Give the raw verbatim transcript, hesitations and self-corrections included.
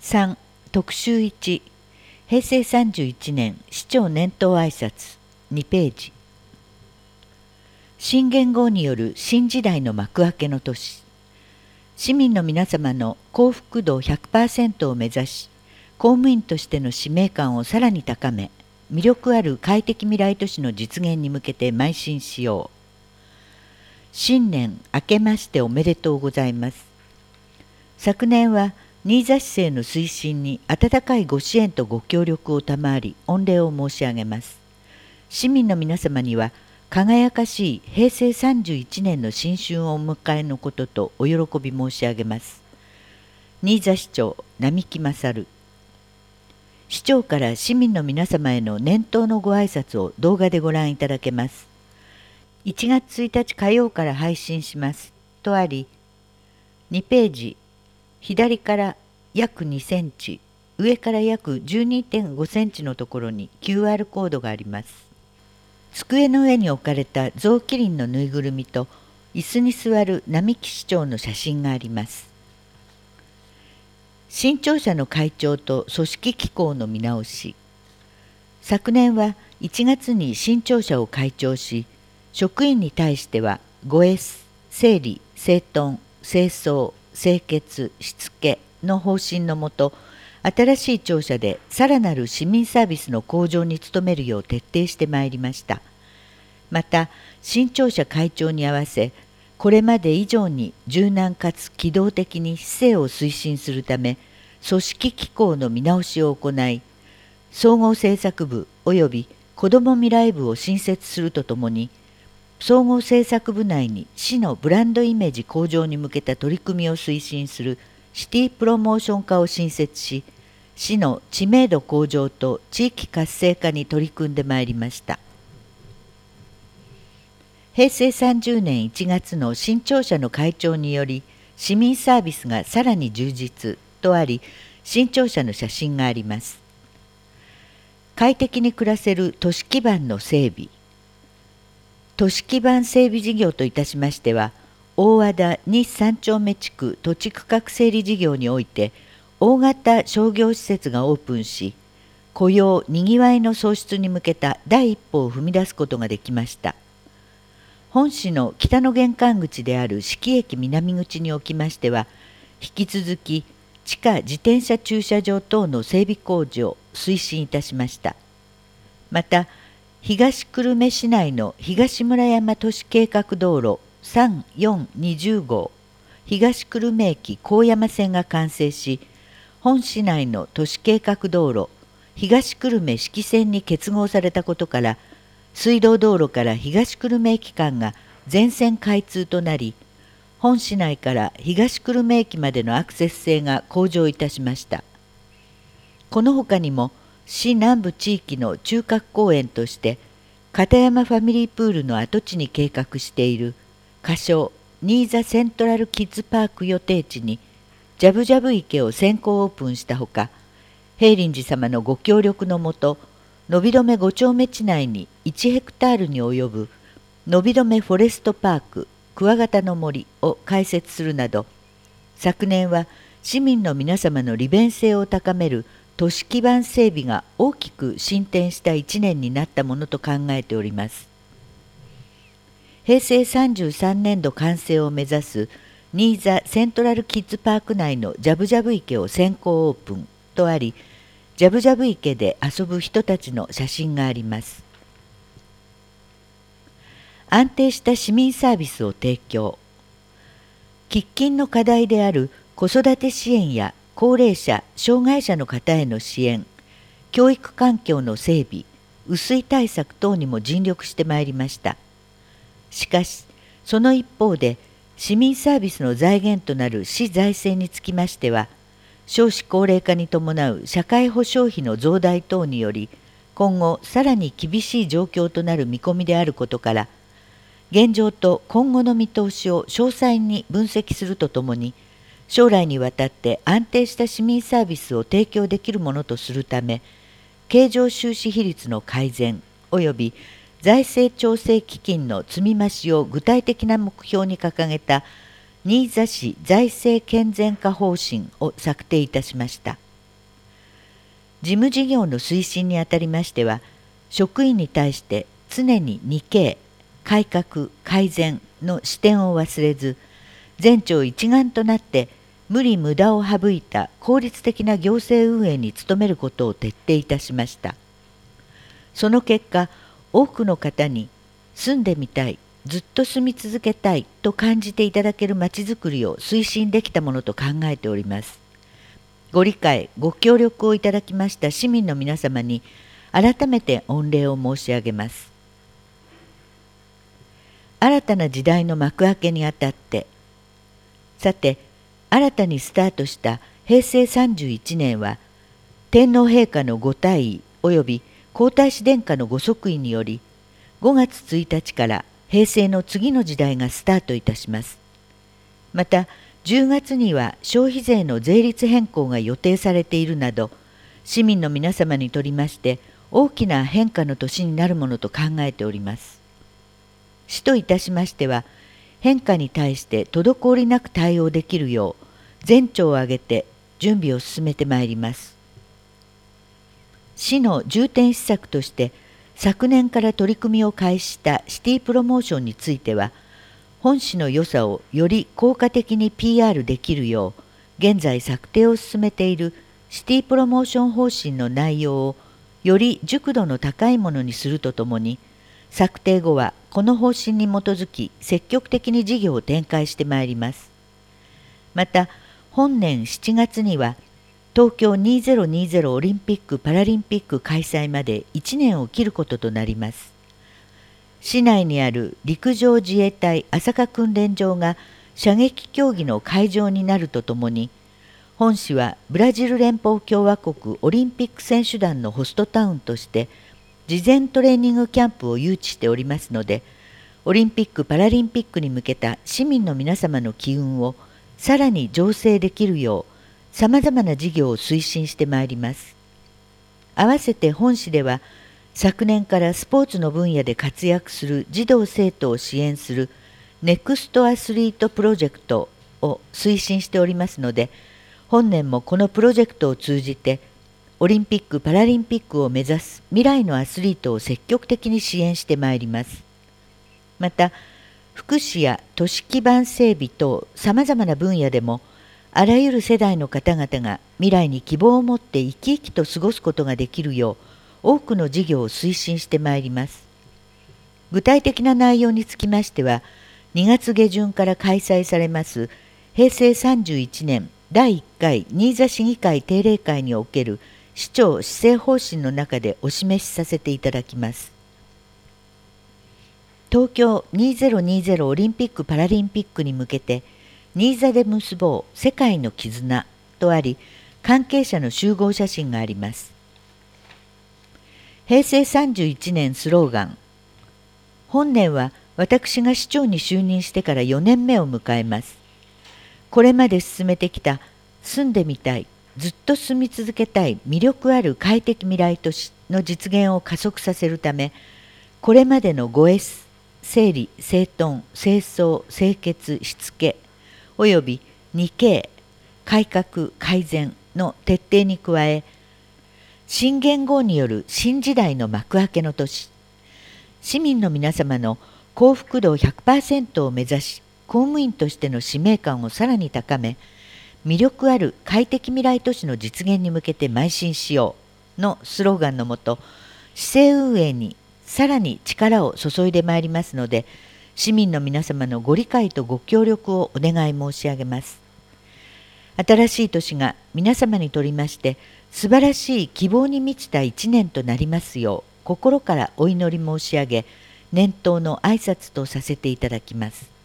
さん. 特集いち、平成さんじゅういちねん市長年頭挨拶にページ。新元号による新時代の幕開けの年。市民の皆様の幸福度 ひゃくパーセント を目指し、公務員としての使命感をさらに高め、魅力ある快適未来都市の実現に向けて邁進しよう。新年明けましておめでとうございます。昨年は新座市政の推進に温かいご支援とご協力を賜り、御礼を申し上げます。市民の皆様には輝かしい平成さんじゅういちねんの新春をお迎えのこととお喜び申し上げます。新座市長並木勝。市長から市民の皆様への年頭のご挨拶を動画でご覧いただけます。いちがつついたち火曜から配信しますとあり、にページ、左から約にセンチ、上から約 じゅうにてんごセンチのところに キューアール コードがあります。机の上に置かれた象キリンのぬいぐるみと椅子に座る並木市長の写真があります。新庁舎の会長と組織機構の見直し。昨年はいちがつに新庁舎を開庁し、職員に対してはごエス、整理、整頓、清掃、清潔、しつけの方針のもと、新しい庁舎でさらなる市民サービスの向上に努めるよう徹底してまいりました。また、新庁舎開庁に合わせ、これまで以上に柔軟かつ機動的に市政を推進するため、組織機構の見直しを行い、総合政策部及び子ども未来部を新設するとともに、総合政策部内に市のブランドイメージ向上に向けた取り組みを推進するシティプロモーション課を新設し、市の知名度向上と地域活性化に取り組んでまいりました。平成さんじゅうねんいちがつの新庁舎の開庁により、市民サービスがさらに充実とあり、新庁舎の写真があります。快適に暮らせる都市基盤の整備。都市基盤整備事業といたしましては、大和田にさん丁目地区土地区画整理事業において、大型商業施設がオープンし、雇用・にぎわいの創出に向けた第一歩を踏み出すことができました。本市の北の玄関口である志木駅南口におきましては、引き続き地下自転車駐車場等の整備工事を推進いたしました。また、東久留米市内の東村山都市計画道路さん、よん、にじゅう号、東久留米駅高山線が完成し、本市内の都市計画道路東久留米四季線に結合されたことから、水道道路から東久留米駅間が全線開通となり、本市内から東久留米駅までのアクセス性が向上いたしました。このほかにも、市南部地域の中核公園として、片山ファミリープールの跡地に計画している仮称新座セントラルキッズパーク予定地に、ジャブジャブ池を先行オープンしたほか、平林寺様のご協力のもと、のびどめご丁目地内にいちヘクタールに及ぶのびどめフォレストパーククワガタの森を開設するなど、昨年は市民の皆様の利便性を高める都市基盤整備が大きく進展したいちねんになったものと考えております。平成さんじゅうさんねん度完成を目指す新座セントラルキッズパーク内のジャブジャブ池を先行オープンとあり、ジャブジャブ池で遊ぶ人たちの写真があります。安定した市民サービスを提供。喫緊の課題である子育て支援や高齢者・障害者の方への支援、教育環境の整備、雨水対策等にも尽力してまいりました。しかし、その一方で、市民サービスの財源となる市財政につきましては、少子高齢化に伴う社会保障費の増大等により、今後さらに厳しい状況となる見込みであることから、現状と今後の見通しを詳細に分析するとともに、将来にわたって安定した市民サービスを提供できるものとするため、経常収支比率の改善及び財政調整基金の積み増しを具体的な目標に掲げた新座市財政健全化方針を策定いたしました。 事務事業の推進にあたりましては、職員に対して常に にケー、改革・改善の視点を忘れず、全庁一丸となって無理無駄を省いた効率的な行政運営に努めることを徹底いたしました。その結果、多くの方に住んでみたい、ずっと住み続けたいと感じていただけるまちづくりを推進できたものと考えております。ご理解、ご協力をいただきました市民の皆様に改めて御礼を申し上げます。新たな時代の幕開けにあたって、さて、新たにスタートしたへいせいさんじゅういちねんは、天皇陛下のご退位及び皇太子殿下のご即位により、ごがつついたちから平成の次の時代がスタートいたします。また、じゅうがつには消費税の税率変更が予定されているなど、市民の皆様にとりまして大きな変化の年になるものと考えております。市といたしましては、変化に対して滞りなく対応できるよう、全庁を挙げて準備を進めてまいります。市の重点施策として、昨年から取り組みを開始したシティプロモーションについては、本市の良さをより効果的に ピーアール できるよう、現在策定を進めているシティプロモーション方針の内容をより熟度の高いものにするとともに、策定後はこの方針に基づき積極的に事業を展開してまいります。また、本年しちがつには東京にせんにじゅうオリンピック・パラリンピック開催までいちねんを切ることとなります。市内にある陸上自衛隊朝霞訓練場が射撃競技の会場になるとともに、本市はブラジル連邦共和国オリンピック選手団のホストタウンとして事前トレーニングキャンプを誘致しておりますので、オリンピック・パラリンピックに向けた市民の皆様の機運をさらに醸成できるよう、さまざまな事業を推進してまいります。合わせて本市では、昨年からスポーツの分野で活躍する児童生徒を支援するネクストアスリートプロジェクトを推進しておりますので、本年もこのプロジェクトを通じて、オリンピック・パラリンピックを目指す未来のアスリートを積極的に支援してまいります。また、福祉や都市基盤整備等さまざまな分野でも、あらゆる世代の方々が未来に希望を持って生き生きと過ごすことができるよう、多くの事業を推進してまいります。具体的な内容につきましては、にがつげじゅんから開催されますへいせいさんじゅういちねんだいいっかい新座市議会定例会における市長施政方針の中でお示しさせていただきます。東京にせんにじゅうオリンピック・パラリンピックに向けて、新座で結ぼう世界の絆とあり、関係者の集合写真があります。へいせいさんじゅういちねんスローガン。本年は私が市長に就任してからよねんめを迎えます。これまで進めてきた住んでみたい、ずっと住み続けたい魅力ある快適未来都市の実現を加速させるため、これまでの ごエス、整理・整頓・清掃・清潔・しつけ、および にケー、改革・改善の徹底に加え、新元号による新時代の幕開けの年、市民の皆様の幸福度 ひゃくパーセント を目指し、公務員としての使命感をさらに高め、魅力ある快適未来都市の実現に向けて邁進しようのスローガンのもと、市政運営にさらに力を注いでまいりますので、市民の皆様のご理解とご協力をお願い申し上げます。新しい年が皆様にとりまして素晴らしい希望に満ちた一年となりますよう心からお祈り申し上げ、年頭の挨拶とさせていただきます。